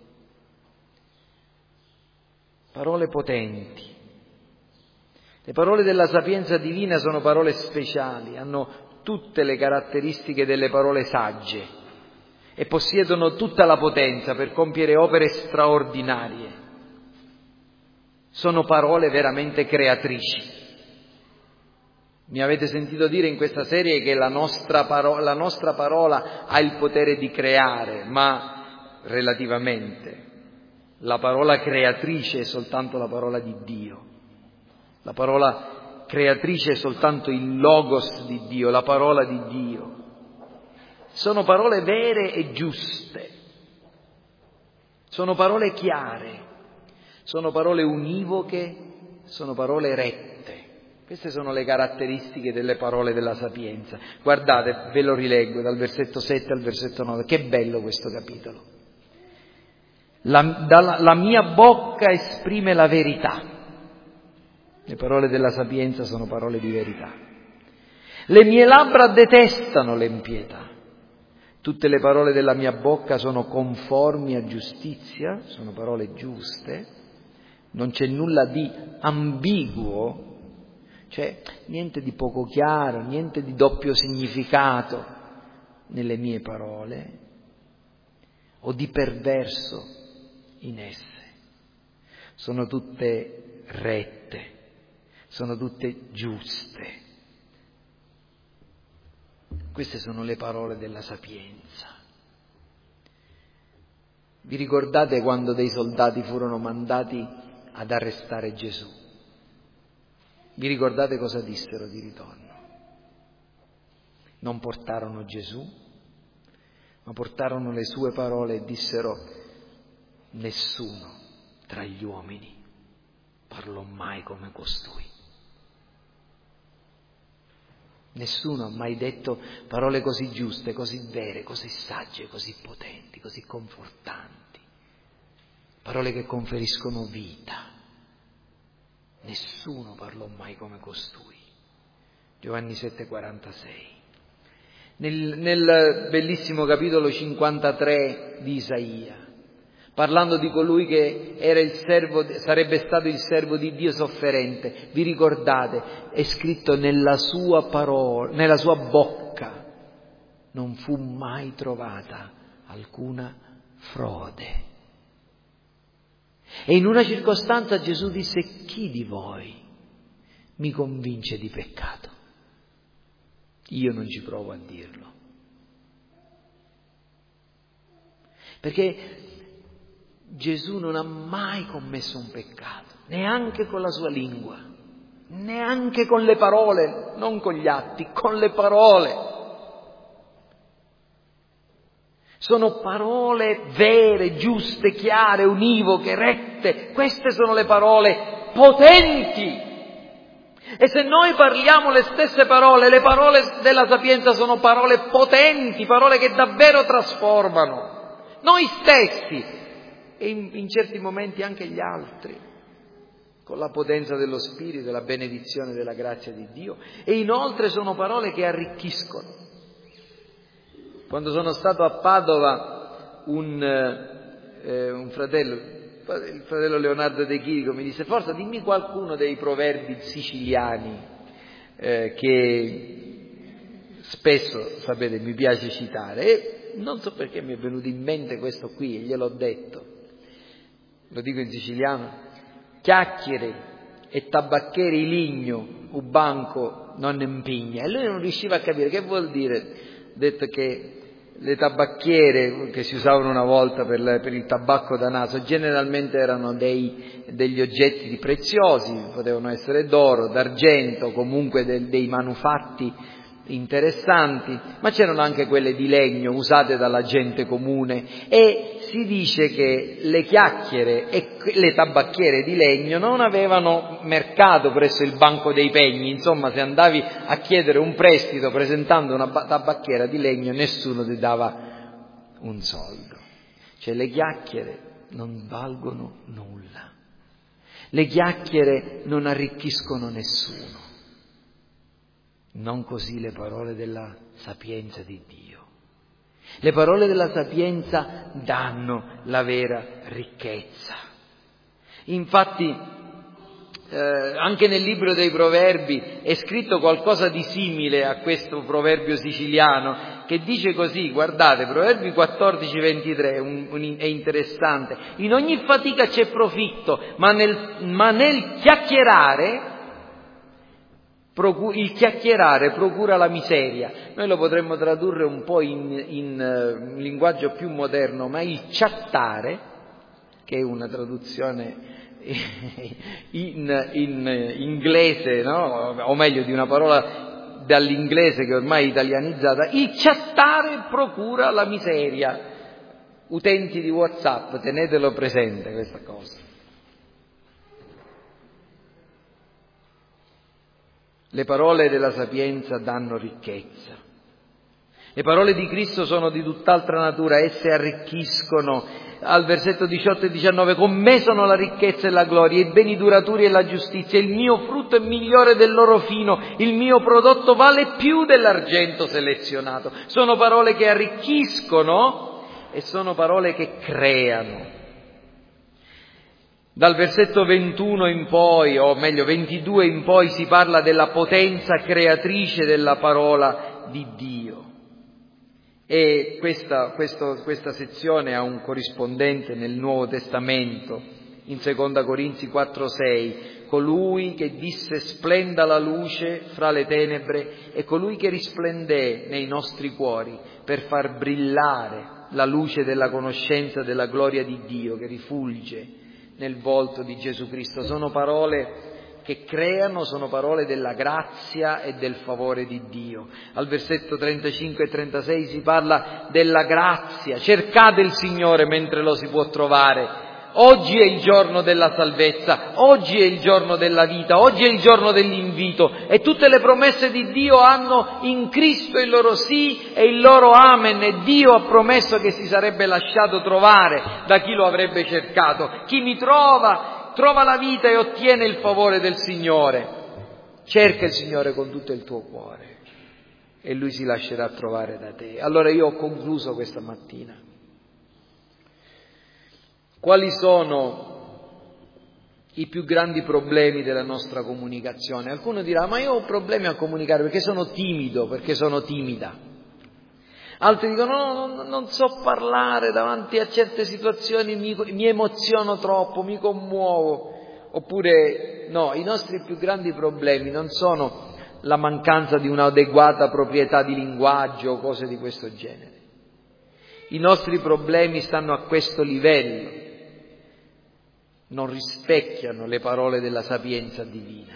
Parole potenti. Le parole della sapienza divina sono parole speciali, hanno tutte le caratteristiche delle parole sagge e possiedono tutta la potenza per compiere opere straordinarie. Sono parole veramente creatrici. Mi avete sentito dire in questa serie che la nostra parola ha il potere di creare, ma relativamente. La parola creatrice è soltanto la parola di Dio. La parola creatrice è soltanto il logos di Dio, la parola di Dio. Sono parole vere e giuste. Sono parole chiare. Sono parole univoche, sono parole rette. Queste sono le caratteristiche delle parole della sapienza. Guardate, ve lo rileggo dal versetto 7 al versetto 9. Che bello questo capitolo. La mia bocca esprime la verità. Le parole della sapienza sono parole di verità. Le mie labbra detestano l'impietà. Tutte le parole della mia bocca sono conformi a giustizia, sono parole giuste. Non c'è nulla di ambiguo, cioè niente di poco chiaro, niente di doppio significato nelle mie parole o di perverso in esse. Sono tutte rette, sono tutte giuste. Queste sono le parole della sapienza. Vi ricordate quando dei soldati furono mandati ad arrestare Gesù? Vi ricordate cosa dissero di ritorno? Non portarono Gesù, ma portarono le sue parole e dissero: nessuno tra gli uomini parlò mai come costui. Nessuno ha mai detto parole così giuste, così vere, così sagge, così potenti, così confortanti. Parole che conferiscono vita. Nessuno parlò mai come costui. Giovanni 7,46. Nel bellissimo capitolo 53 di Isaia, parlando di colui che era il servo, sarebbe stato il servo di Dio sofferente, vi ricordate? È scritto nella sua parola, nella sua bocca non fu mai trovata alcuna frode. E in una circostanza Gesù disse: chi di voi mi convince di peccato? Io non ci provo a dirlo. Perché Gesù non ha mai commesso un peccato, neanche con la sua lingua, neanche con le parole, non con gli atti, con le parole. Sono parole vere, giuste, chiare, univoche, rette. Queste sono le parole potenti. E se noi parliamo le stesse parole, le parole della sapienza sono parole potenti, parole che davvero trasformano noi stessi e in certi momenti anche gli altri, con la potenza dello Spirito, la benedizione della grazia di Dio. E inoltre sono parole che arricchiscono. Quando sono stato a Padova, un fratello, il fratello Leonardo De Chirico, mi disse: forza, dimmi qualcuno dei proverbi siciliani che spesso, sapete, mi piace citare, e non so perché mi è venuto in mente questo qui e gliel'ho detto. Lo dico in siciliano: chiacchiere e tabacchieri ligno, un banco non impigna. E lui non riusciva a capire che vuol dire. Ho detto che le tabacchiere che si usavano una volta per il tabacco da naso generalmente erano degli oggetti di preziosi, potevano essere d'oro, d'argento, comunque dei manufatti interessanti, ma c'erano anche quelle di legno usate dalla gente comune, e si dice che le chiacchiere e le tabacchiere di legno non avevano mercato presso il banco dei pegni. Insomma, se andavi a chiedere un prestito presentando una tabacchiera di legno, nessuno ti dava un soldo. Cioè, le chiacchiere non valgono nulla, le chiacchiere non arricchiscono nessuno. Non così le parole della sapienza di Dio. Le parole della sapienza danno la vera ricchezza. Infatti, anche nel libro dei Proverbi è scritto qualcosa di simile a questo proverbio siciliano, che dice così, guardate, Proverbi 14:23, è interessante: in ogni fatica c'è profitto, ma nel chiacchierare il chiacchierare procura la miseria. Noi lo potremmo tradurre un po' in linguaggio più moderno, ma il chattare, che è una traduzione in inglese, no? O meglio, di una parola dall'inglese che ormai è italianizzata, il chattare procura la miseria. Utenti di WhatsApp, tenetelo presente questa cosa. Le parole della sapienza danno ricchezza. Le parole di Cristo sono di tutt'altra natura, esse arricchiscono. Al versetto 18 e 19, con me sono la ricchezza e la gloria, i beni duraturi e la giustizia, il mio frutto è migliore del loro fino, il mio prodotto vale più dell'argento selezionato. Sono parole che arricchiscono e sono parole che creano. Dal versetto 21 in poi, o meglio 22 in poi, si parla della potenza creatrice della parola di Dio. E questa sezione ha un corrispondente nel Nuovo Testamento, in 2 Corinzi 4:6, colui che disse splenda la luce fra le tenebre è colui che risplendé nei nostri cuori per far brillare la luce della conoscenza della gloria di Dio che rifulge nel volto di Gesù Cristo. Sono parole che creano, sono parole della grazia e del favore di Dio. Al versetto 35 e 36 si parla della grazia. Cercate il Signore mentre lo si può trovare, Oggi è il giorno della salvezza, oggi è il giorno della vita, oggi è il giorno dell'invito e tutte le promesse di Dio hanno in Cristo il loro sì e il loro amen e Dio ha promesso che si sarebbe lasciato trovare da chi lo avrebbe cercato. Chi mi trova, trova la vita e ottiene il favore del Signore. Cerca il Signore con tutto il tuo cuore e Lui si lascerà trovare da te. Allora io ho concluso questa mattina. Quali sono i più grandi problemi della nostra comunicazione? Qualcuno dirà, ma io ho problemi a comunicare perché sono timido, perché sono timida. Altri dicono, no, non so parlare davanti a certe situazioni, mi emoziono troppo, mi commuovo. Oppure, no, i nostri più grandi problemi non sono la mancanza di un'adeguata proprietà di linguaggio o cose di questo genere. I nostri problemi stanno a questo livello. Non rispecchiano le parole della sapienza divina.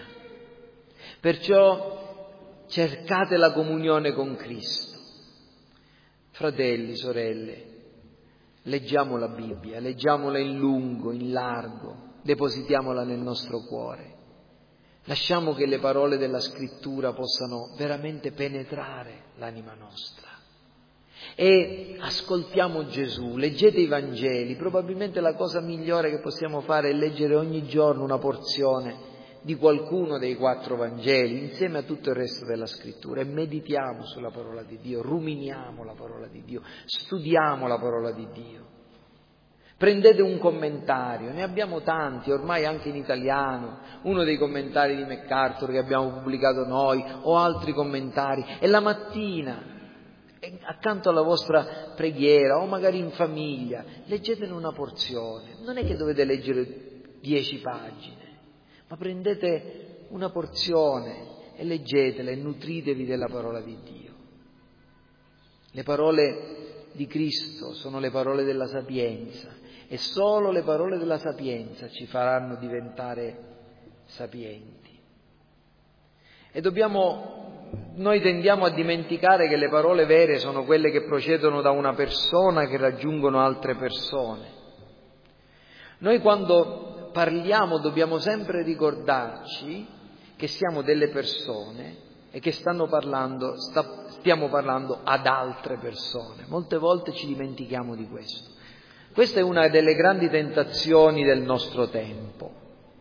Perciò cercate la comunione con Cristo. Fratelli, sorelle, leggiamo la Bibbia, leggiamola in lungo, in largo, depositiamola nel nostro cuore. Lasciamo che le parole della Scrittura possano veramente penetrare l'anima nostra. E ascoltiamo Gesù, leggete i Vangeli, probabilmente la cosa migliore che possiamo fare è leggere ogni giorno una porzione di qualcuno dei 4 Vangeli insieme a tutto il resto della Scrittura e meditiamo sulla parola di Dio, ruminiamo la parola di Dio, studiamo la parola di Dio. Prendete un commentario, ne abbiamo tanti, ormai anche in italiano, uno dei commentari di MacArthur che abbiamo pubblicato noi o altri commentari e la mattina accanto alla vostra preghiera o magari in famiglia, leggetene una porzione. Non è che dovete leggere 10 pagine, ma prendete una porzione e leggetela e nutritevi della parola di Dio. Le parole di Cristo sono le parole della sapienza e solo le parole della sapienza ci faranno diventare sapienti. E noi tendiamo a dimenticare che le parole vere sono quelle che procedono da una persona che raggiungono altre persone. Noi quando parliamo dobbiamo sempre ricordarci che siamo delle persone e che stiamo parlando ad altre persone. Molte volte ci dimentichiamo di questo. Questa è una delle grandi tentazioni del nostro tempo.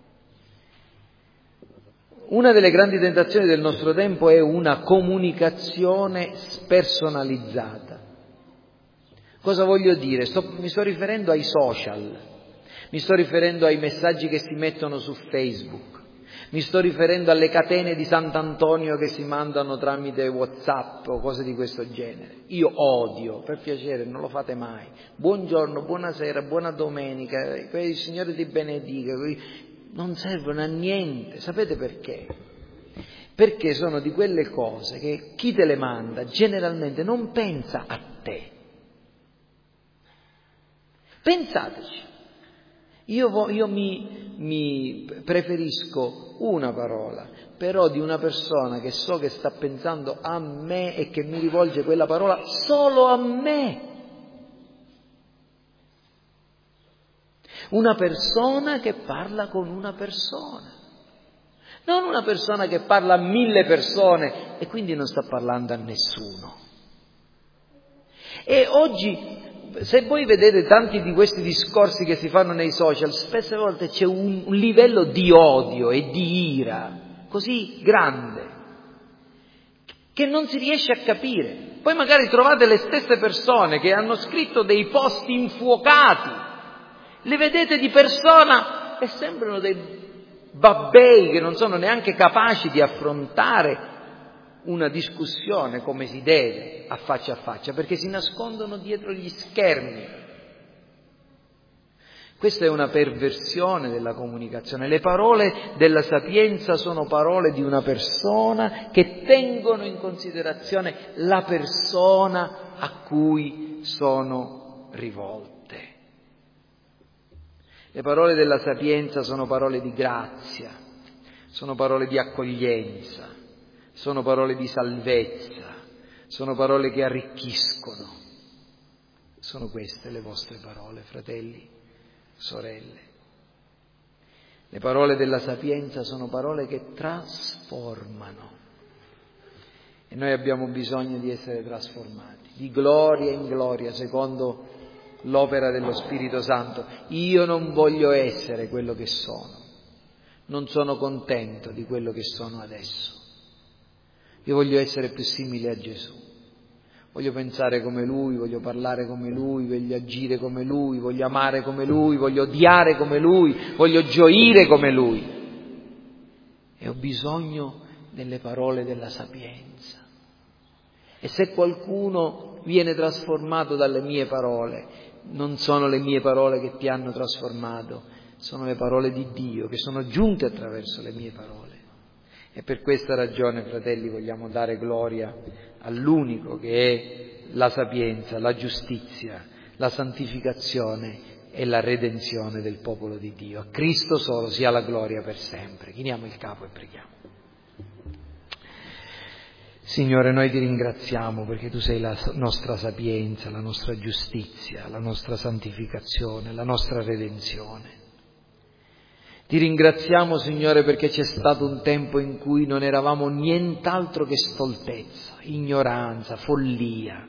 Una delle grandi tentazioni del nostro tempo è una comunicazione spersonalizzata. Cosa voglio dire? Mi sto riferendo ai social, mi sto riferendo ai messaggi che si mettono su Facebook, mi sto riferendo alle catene di Sant'Antonio che si mandano tramite WhatsApp o cose di questo genere. Io odio, per piacere, non lo fate mai. Buongiorno, buonasera, buona domenica, il Signore ti benedica. Non servono a niente, sapete perché? Perché sono di quelle cose che chi te le manda generalmente non pensa a te. Pensateci, io mi preferisco una parola, però di una persona che so che sta pensando a me e che mi rivolge quella parola solo a me. Una persona che parla con una persona, non una persona che parla a 1000 persone e quindi non sta parlando a nessuno. E oggi, se voi vedete tanti di questi discorsi che si fanno nei social, spesse volte c'è un livello di odio e di ira così grande che non si riesce a capire. Poi magari trovate le stesse persone che hanno scritto dei post infuocati, le vedete di persona e sembrano dei babbei che non sono neanche capaci di affrontare una discussione come si deve a faccia, perché si nascondono dietro gli schermi. Questa è una perversione della comunicazione. Le parole della sapienza sono parole di una persona che tengono in considerazione la persona a cui sono rivolte. Le parole della sapienza sono parole di grazia, sono parole di accoglienza, sono parole di salvezza, sono parole che arricchiscono. Sono queste le vostre parole, fratelli. sorelle. Le parole della sapienza sono parole che trasformano e noi abbiamo bisogno di essere trasformati, di gloria in gloria, secondo l'opera dello Spirito Santo. Io non voglio essere quello che sono, non sono contento di quello che sono adesso. Io voglio essere più simile a Gesù, voglio pensare come Lui, voglio parlare come Lui, voglio agire come Lui, voglio amare come Lui, voglio odiare come Lui, voglio gioire come Lui. E ho bisogno delle parole della sapienza. E se qualcuno viene trasformato dalle mie parole, non sono le mie parole che ti hanno trasformato, sono le parole di Dio che sono giunte attraverso le mie parole. E per questa ragione, fratelli, vogliamo dare gloria all'unico che è la sapienza, la giustizia, la santificazione e la redenzione del popolo di Dio. A Cristo solo sia la gloria per sempre. Chiniamo il capo e preghiamo. Signore, noi ti ringraziamo perché tu sei la nostra sapienza, la nostra giustizia, la nostra santificazione, la nostra redenzione. Ti ringraziamo, Signore, perché c'è stato un tempo in cui non eravamo nient'altro che stoltezza, ignoranza, follia.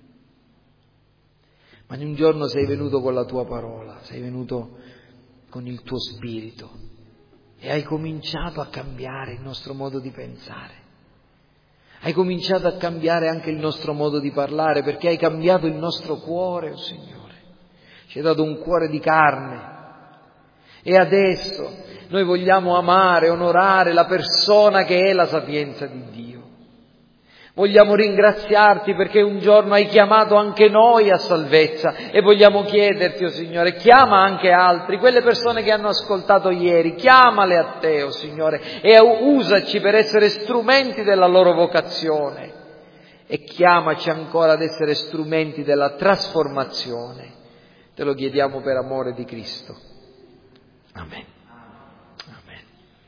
Ma un giorno sei venuto con la tua parola, sei venuto con il tuo spirito e hai cominciato a cambiare il nostro modo di pensare. Hai cominciato a cambiare anche il nostro modo di parlare, perché hai cambiato il nostro cuore, oh Signore. Ci hai dato un cuore di carne. E adesso noi vogliamo amare, onorare la persona che è la sapienza di Dio. Vogliamo ringraziarti perché un giorno hai chiamato anche noi a salvezza e vogliamo chiederti, oh Signore, chiama anche altri, quelle persone che hanno ascoltato ieri, chiamale a te, oh Signore, e usaci per essere strumenti della loro vocazione e chiamaci ancora ad essere strumenti della trasformazione. Te lo chiediamo per amore di Cristo. Amen.